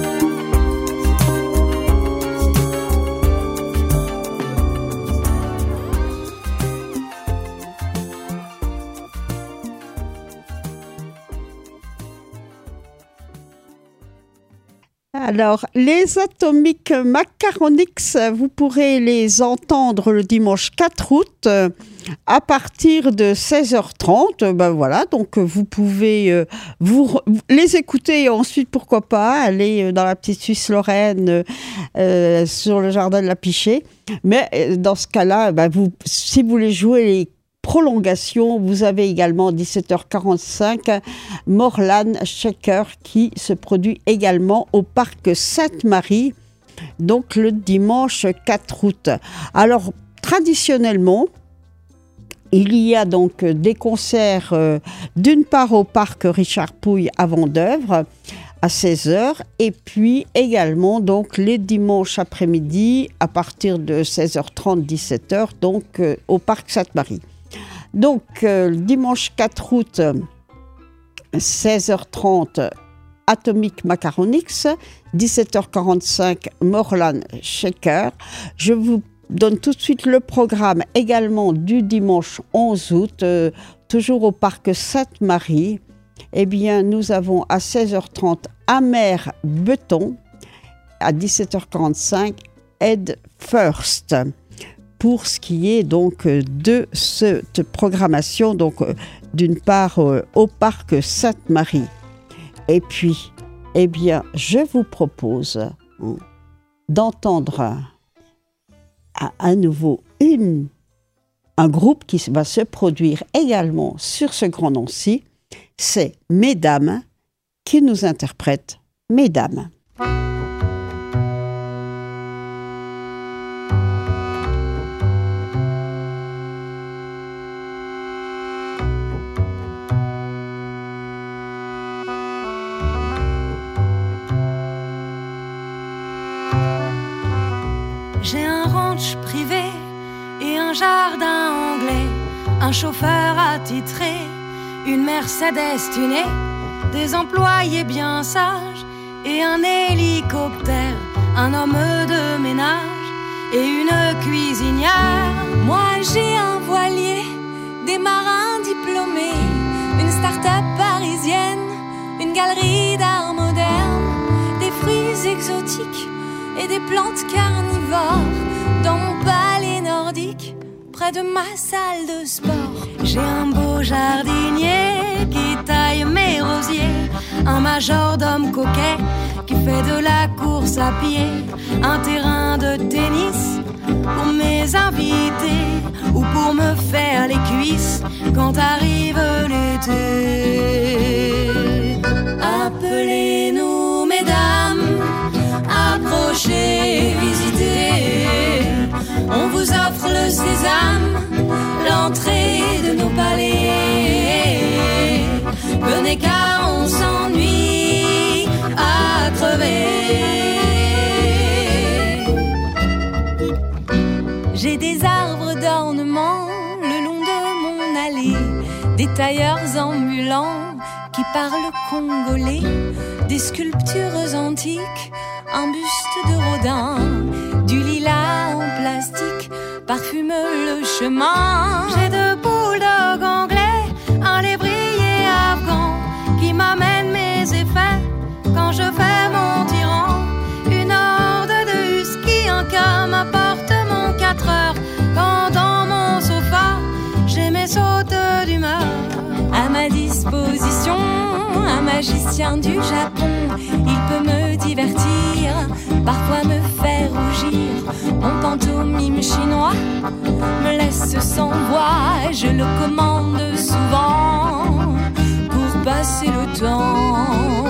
Alors, les Atomic Macaronics, vous pourrez les entendre le dimanche quatre août euh, à partir de seize heures trente. Ben voilà, donc vous pouvez euh, vous, les écouter et ensuite, pourquoi pas, aller dans la petite Suisse Lorraine euh, sur le jardin de la Pichée. Mais euh, dans ce cas-là, ben vous, si vous voulez jouer les prolongation, vous avez également dix-sept heures quarante-cinq Morlan Shaker qui se produit également au parc Sainte-Marie, donc le dimanche quatre août. Alors, traditionnellement, il y a donc des concerts euh, d'une part au parc Richard Pouille à Vendeuvre à seize heures et puis également donc les dimanches après-midi à partir de seize heures trente dix-sept heures donc euh, au parc Sainte-Marie. Donc, euh, le dimanche quatre août, seize heures trente, Atomic Macaronics, dix-sept heures quarante-cinq, Morlan Shaker. Je vous donne tout de suite le programme également du dimanche onze août, euh, toujours au parc Sainte-Marie. Eh bien, nous avons à seize heures trente Amer Beton, à dix-sept heures quarante-cinq, Head First. Pour ce qui est donc de cette programmation, donc d'une part euh, au parc Sainte-Marie. Et puis, eh bien, je vous propose hein, d'entendre à, à nouveau une, un groupe qui va se produire également sur ce Grand Nancy. C'est Mesdames qui nous interprètent Mesdames. J'ai un ranch privé et un jardin anglais, un chauffeur attitré, une Mercedes tunée, des employés bien sages et un hélicoptère, un homme de ménage, et une cuisinière. Moi j'ai un voilier, des marins diplômés, une start-up parisienne, une galerie d'art moderne, des fruits exotiques et des plantes carnivores dans mon palais nordique, près de ma salle de sport. J'ai un beau jardinier qui taille mes rosiers, un majordome coquet qui fait de la course à pied, un terrain de tennis pour mes invités ou pour me faire les cuisses quand arrive l'été. Appelez-nous mesdames, approchez, visitez, on vous offre le sésame, l'entrée de nos palais. Venez car on s'ennuie à crever. J'ai des arbres d'ornement le long de mon allée, des tailleurs ambulants qui parlent congolais, des sculptures antiques, un buste de Rodin, du lilas en plastique parfume le chemin. J'ai deux bulldogs anglais, un lévrier afghan qui m'amène mes effets quand je fais mon tyran. Une horde de husky, un cas m'apporte mon quatre heures quand dans mon sofa j'ai mes sautes d'humeur. À ma disposition, un magicien du Japon, il peut me divertir, parfois me faire rougir. Mon pantomime chinois me laisse sans voix, je le commande souvent pour passer le temps.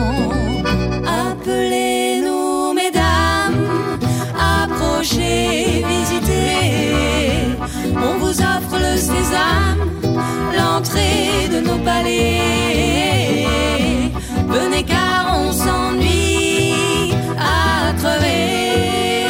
Appelez-nous mesdames, approchez, visitez, on vous offre le sésame, l'entrée de nos palais. Venez car on s'ennuie à crever.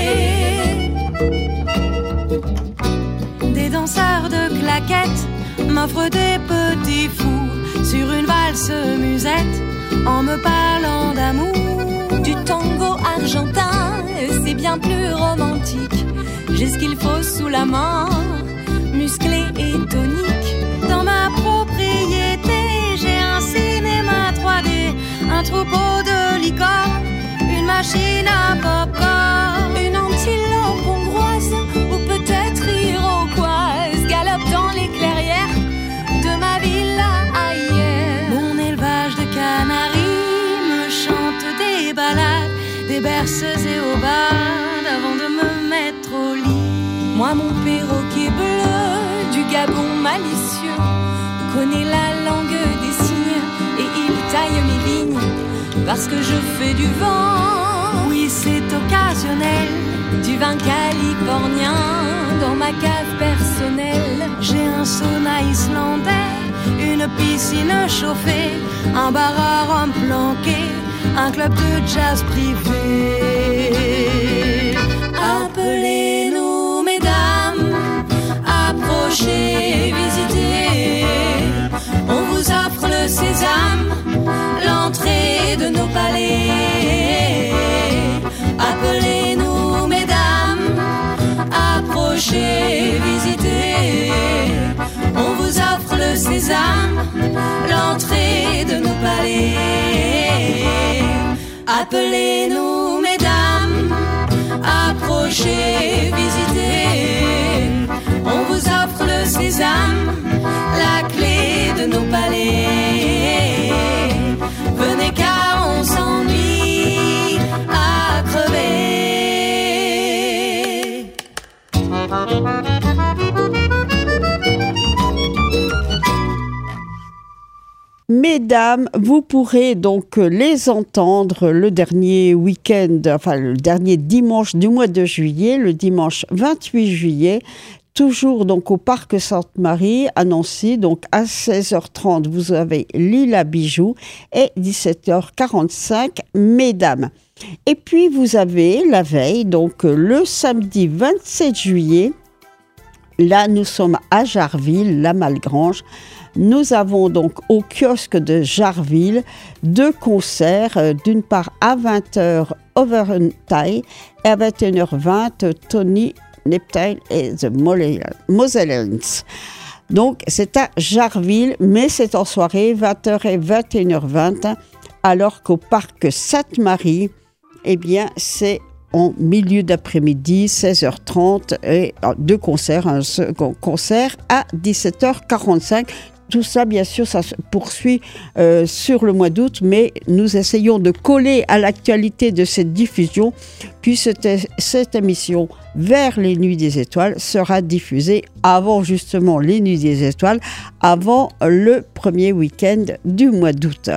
Des danseurs de claquettes m'offrent des petits fous sur une valse musette en me parlant d'amour. Du tango argentin, c'est bien plus romantique. J'ai ce qu'il faut sous la main, musclé et tonique. Dans ma propriété, j'ai un cinéma trois D, un troupeau de licornes, une machine à popcorn, une antilope hongroise ou peut-être iroquoise galope dans les clairières de ma villa ailleurs. Mon élevage de canaris me chante des ballades, des berceuses et au bas avant de me mettre au lit. Moi mon perroquet bleu du Gabon malicieux connaît la langue des signes et il taille mes vignes parce que je fais du vent. Oui, c'est occasionnel, du vin californien dans ma cave personnelle. J'ai un sauna islandais, une piscine chauffée, un bar à rhum planqué, un club de jazz privé. Appelez-nous mesdames, approchez, visitez, on vous offre le sésame, l'entrée de nos palais. Appelez-nous mesdames, approchez, visitez, on vous offre le sésame, l'entrée de nos palais. Appelez-nous mesdames, approchez, visitez, on vous offre le sésame, la clé de nos palais. Venez car on s'ennuie à crever. Mesdames, vous pourrez donc les entendre le dernier week-end, enfin le dernier dimanche du mois de juillet, le dimanche vingt-huit juillet, toujours donc au Parc Sainte-Marie à Nancy, donc à seize heures trente, vous avez Lila Bijoux et dix-sept heures quarante-cinq, Mesdames. Et puis vous avez la veille, donc le samedi vingt-sept juillet, là nous sommes à Jarville, la Malgrange. Nous avons donc au kiosque de Jarville deux concerts, euh, d'une part à vingt heures Overentide. Et à vingt et une heures vingt, Tony Neptile et The Mosellans. Donc, c'est à Jarville, mais c'est en soirée, vingt heures et vingt et une heures vingt, alors qu'au parc Sainte-Marie, eh bien, c'est en milieu d'après-midi, seize heures trente, et deux concerts, un second concert à dix-sept heures quarante-cinq. Tout ça, bien sûr, ça se poursuit euh, sur le mois d'août, mais nous essayons de coller à l'actualité de cette diffusion, puisque cette, cette émission Vers les Nuits des Étoiles sera diffusée avant justement les Nuits des Étoiles, avant le premier week-end du mois d'août.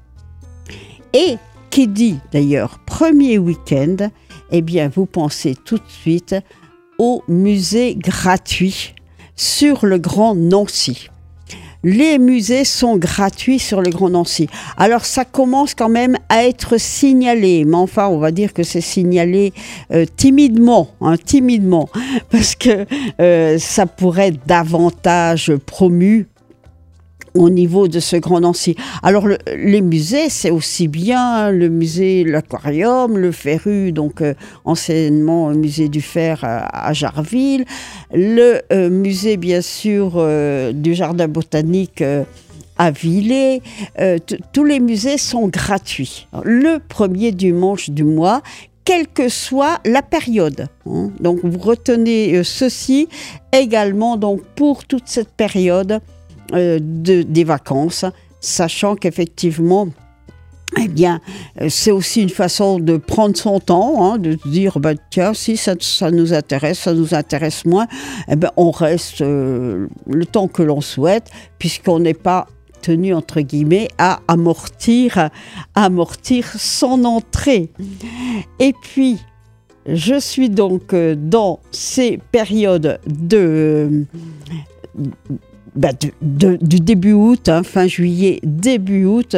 Et qui dit d'ailleurs premier week-end, eh bien, vous pensez tout de suite au musée gratuit sur le Grand Nancy. Les musées sont gratuits sur le Grand Nancy. Alors, ça commence quand même à être signalé, mais enfin, on va dire que c'est signalé euh, timidement, hein, timidement, parce que euh, ça pourrait être davantage promu au niveau de ce Grand Nancy. Alors, le, les musées, c'est aussi bien le musée, l'aquarium, le Ferru, donc euh, anciennement musée du Fer à, à Jarville, le euh, musée, bien sûr, euh, du Jardin botanique euh, à Villers. Euh, tous les musées sont gratuits. Le premier dimanche du mois, quelle que soit la période. Hein. Donc, vous retenez euh, ceci également donc, pour toute cette période Euh, de, des vacances, sachant qu'effectivement, eh bien, euh, c'est aussi une façon de prendre son temps, hein, de dire, ben, tiens, si ça, ça nous intéresse, ça nous intéresse moins, eh ben, on reste euh, le temps que l'on souhaite, puisqu'on n'est pas tenu, entre guillemets, à amortir, à amortir son entrée. Et puis, je suis donc euh, dans ces périodes de... Bah de, de, du début août, hein, fin juillet, début août.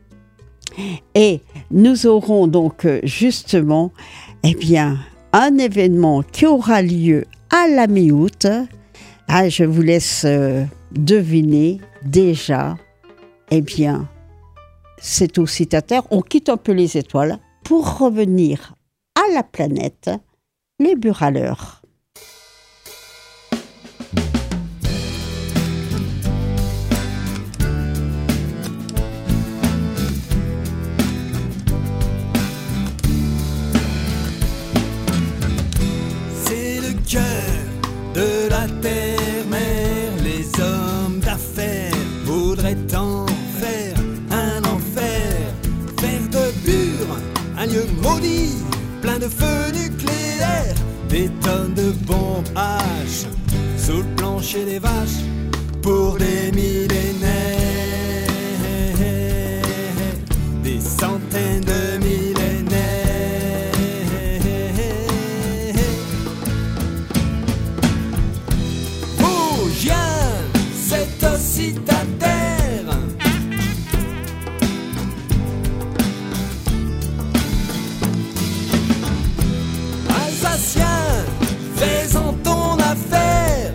Et nous aurons donc justement eh bien, un événement qui aura lieu à la mi-août. Ah, je vous laisse euh, deviner déjà. Eh bien, c'est au Citataire. On quitte un peu les étoiles pour revenir à la planète, les Buraleurs. De la terre-mère, les hommes d'affaires voudraient en faire un enfer, faire de Bure un lieu maudit, plein de feux nucléaires, des tonnes de bombes H sous le plancher des vaches pour des millénaires, des centaines de millénaires. Citataire, Alsacien, fais-en ton affaire.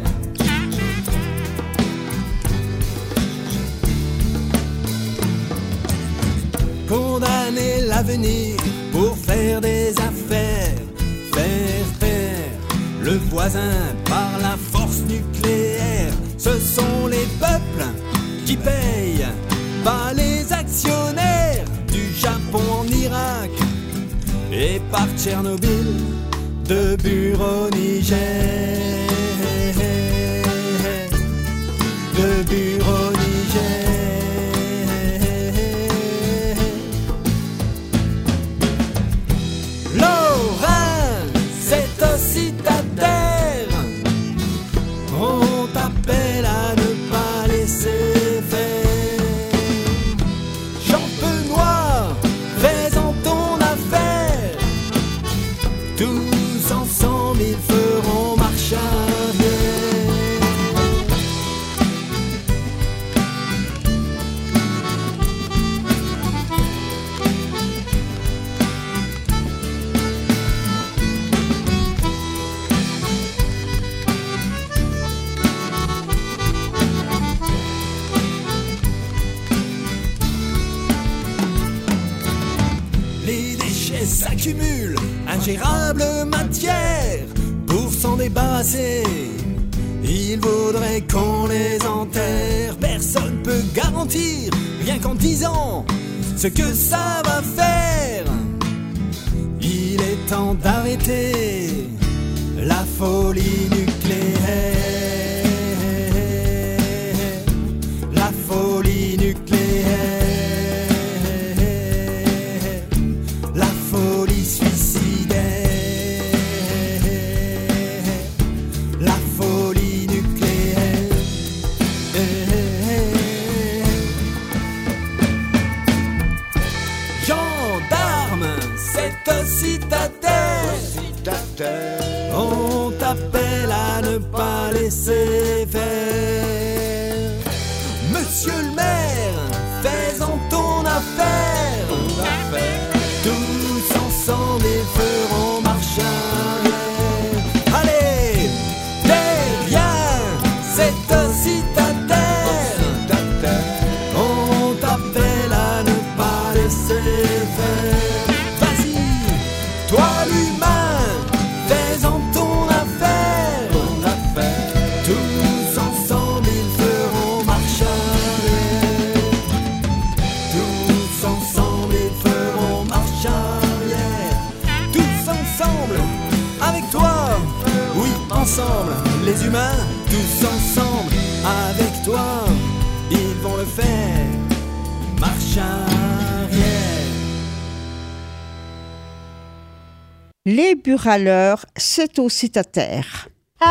Condamner l'avenir pour faire des affaires, faire taire le voisin par la force nucléaire. Ce sont les peuples qui payent, pas les actionnaires du Japon en Irak et par Tchernobyl de Bure au Niger, de Bure au Niger. Lorrain, c'est aussi ta terre. On t'appelle à ne pas laisser faire. Champenois, fais-en ton affaire. Tous ensemble ils feront marche mais s'accumule ingérable matière. Pour s'en débarrasser, il vaudrait qu'on les enterre. Personne peut garantir, rien qu'en disant ce que ça va faire. Il est temps d'arrêter la folie nucléaire. La folie nucléaire. La folie suicidaire. La folie nucléaire. Gendarme, cette citadelle, on t'appelle à ne pas laisser faire. Monsieur le maire, fais-en ton affaire. Tous ensemble ils feront marche arrière. Allez, derrière cette citadelle, on t'appelle à ne pas laisser faire. Vas-y, toi l'humain, fais-en ton affaire. Tous ensemble ils feront marche arrière. Tous ensemble ils feront marche arrière. Tous ensemble, avec toi. Oui, ensemble, les humains, tous ensemble, avec toi. Ils vont le faire, marche arrière. Les buraleurs, c'est aussi ta terre.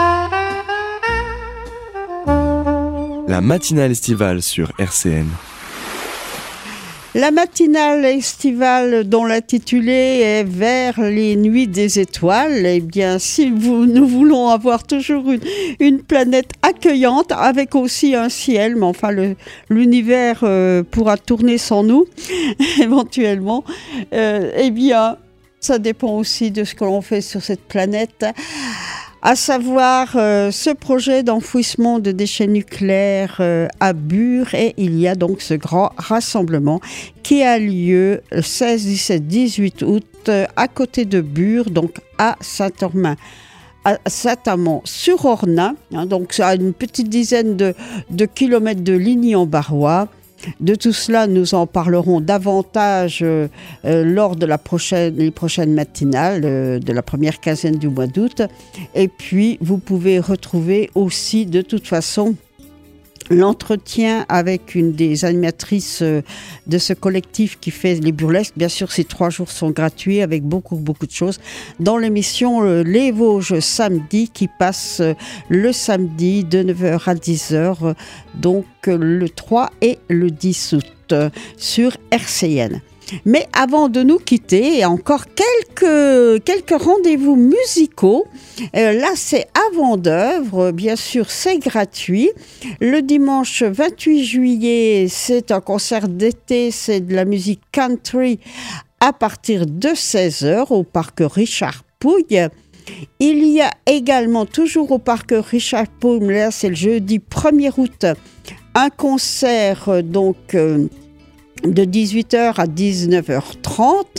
La matinale estivale sur R C N. La matinale estivale dont l'intitulé est Vers les nuits des étoiles, eh bien, si vous, nous voulons avoir toujours une, une planète accueillante avec aussi un ciel, mais enfin le, l'univers euh, pourra tourner sans nous, éventuellement, euh, eh bien, ça dépend aussi de ce que l'on fait sur cette planète. À savoir euh, ce projet d'enfouissement de déchets nucléaires euh, à Bure, et il y a donc ce grand rassemblement qui a lieu le seize, dix-sept, dix-huit août euh, à côté de Bure, donc à Saint-Ormain. À Saint-Amand-sur-Ornain, hein, donc à une petite dizaine de, de kilomètres de Ligny-en-Barrois. De tout cela, nous en parlerons davantage euh, euh, lors de la prochaine, les prochaines matinales euh, de la première quinzaine du mois d'août. Et puis, vous pouvez retrouver aussi, de toute façon, l'entretien avec une des animatrices euh, de ce collectif qui fait les burlesques. Bien sûr, ces trois jours sont gratuits avec beaucoup, beaucoup de choses. Dans l'émission euh, Les Vosges samedi, qui passe euh, le samedi de neuf heures à dix heures, euh, donc euh, le trois et le dix août euh, sur R C N. Mais avant de nous quitter, il y a encore quelques, quelques rendez-vous musicaux. Euh, là, c'est avant d'œuvre. Bien sûr, c'est gratuit. Le dimanche vingt-huit juillet, c'est un concert d'été. C'est de la musique country à partir de seize heures au parc Richard Pouille. Il y a également, toujours au parc Richard Pouille, là, c'est le jeudi premier août, un concert donc... Euh, de dix-huit heures à dix-neuf heures trente,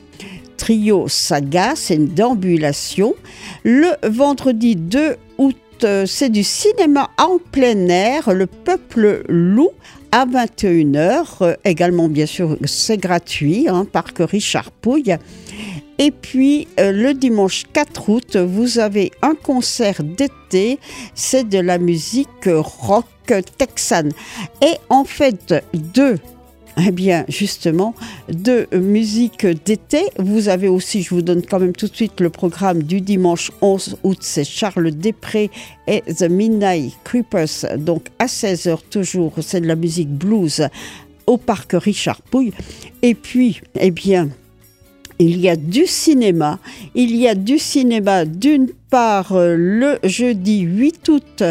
trio Saga, c'est une déambulation. Le vendredi deux août, c'est du cinéma en plein air, Le Peuple Loup, à vingt et une heures. Également, bien sûr, c'est gratuit, hein, parc Richard Pouille. Et puis, euh, le dimanche quatre août, vous avez un concert d'été, c'est de la musique rock texane. Et en fait, deux Eh bien, justement, de musique d'été. Vous avez aussi, je vous donne quand même tout de suite le programme du dimanche onze août, c'est Charles Després et The Midnight Creepers, donc à seize heures toujours, c'est de la musique blues au parc Richard Pouille. Et puis, eh bien, il y a du cinéma. Il y a du cinéma d'une part le jeudi huit août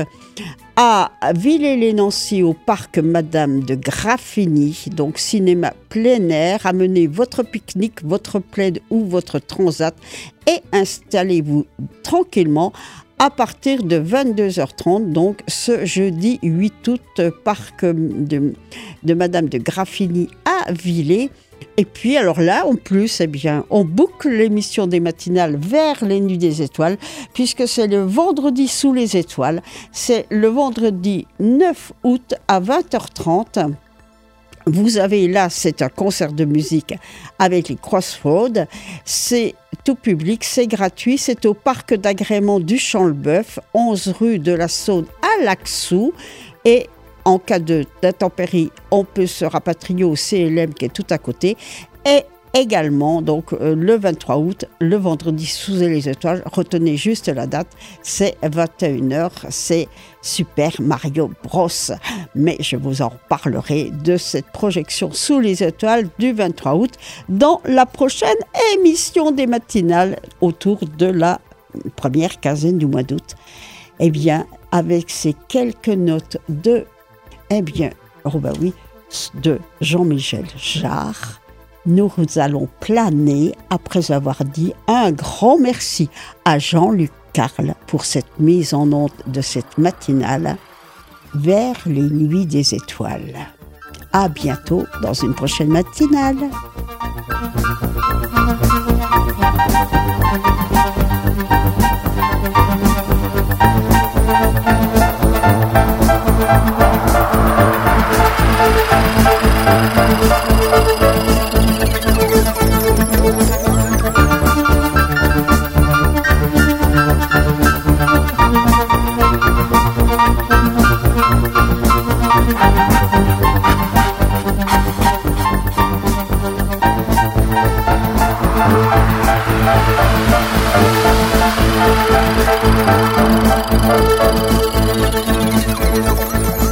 à Villers-les-Nancy au parc Madame de Graffigny, donc cinéma plein air. Amenez votre pique-nique, votre plaid ou votre transat et installez-vous tranquillement à partir de vingt-deux heures trente, donc ce jeudi huit août, parc de, de Madame de Graffigny à Villers. Et puis, alors là, en plus, eh bien, on boucle l'émission des matinales vers les Nuits des Étoiles, puisque c'est le vendredi sous les étoiles. C'est le vendredi neuf août à vingt heures trente. Vous avez là, c'est un concert de musique avec les Crossroads. C'est tout public, c'est gratuit. C'est au parc d'agrément du Champ-le-Bœuf, onze rue de la Saône à Laxou. Et en cas de, d'intempérie, on peut se rapatrier au C L M qui est tout à côté. Et également, donc euh, le vingt-trois août, le vendredi sous les étoiles, retenez juste la date, c'est vingt et une heures, c'est Super Mario Bros. Mais je vous en parlerai de cette projection sous les étoiles du vingt-trois août dans la prochaine émission des matinales autour de la première quinzaine du mois d'août. Eh bien, avec ces quelques notes de, eh bien, oh bah oui, de Jean-Michel Jarre, nous allons planer après avoir dit un grand merci à Jean-Luc Carle pour cette mise en onde de cette matinale vers les Nuits des Étoiles. À bientôt dans une prochaine matinale. Thank you.